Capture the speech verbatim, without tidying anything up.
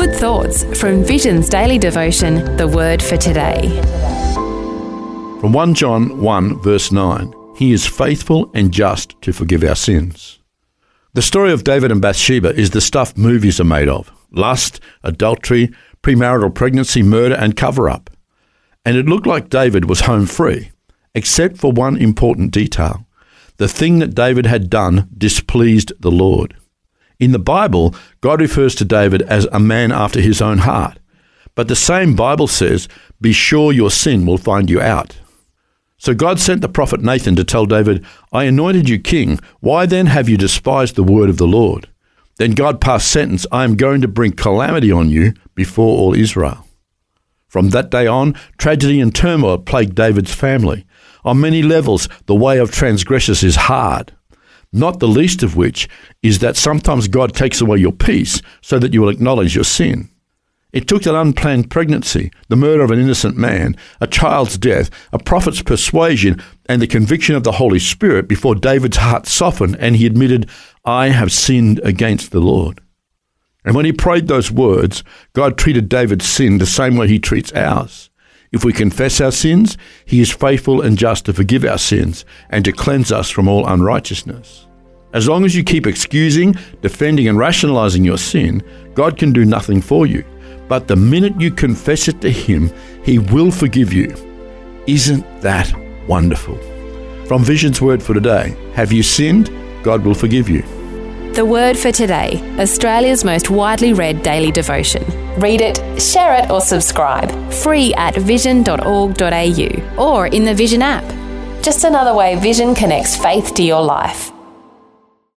Good thoughts from Vision's daily devotion, The Word for Today. From First John one verse nine, He is faithful and just to forgive our sins. The story of David and Bathsheba is the stuff movies are made of. Lust, adultery, premarital pregnancy, murder and cover-up. And it looked like David was home free, except for one important detail. The thing that David had done displeased the Lord. In the Bible, God refers to David as a man after his own heart. But the same Bible says, be sure your sin will find you out. So God sent the prophet Nathan to tell David, I anointed you king. Why then have you despised the word of the Lord? Then God passed sentence, I am going to bring calamity on you before all Israel. From that day on, tragedy and turmoil plagued David's family. On many levels, the way of transgressors is hard, not the least of which is that sometimes God takes away your peace so that you will acknowledge your sin. It took an unplanned pregnancy, the murder of an innocent man, a child's death, a prophet's persuasion, and the conviction of the Holy Spirit before David's heart softened and he admitted, I have sinned against the Lord. And when he prayed those words, God treated David's sin the same way he treats ours. If we confess our sins, he is faithful and just to forgive our sins and to cleanse us from all unrighteousness. As long as you keep excusing, defending and rationalizing your sin, God can do nothing for you. But the minute you confess it to him, he will forgive you. Isn't that wonderful? From Vision's Word for Today, have you sinned? God will forgive you. The Word for Today, Australia's most widely read daily devotion. Read it, share it or subscribe. Free at vision dot org dot a u or in the Vision app. Just another way Vision connects faith to your life.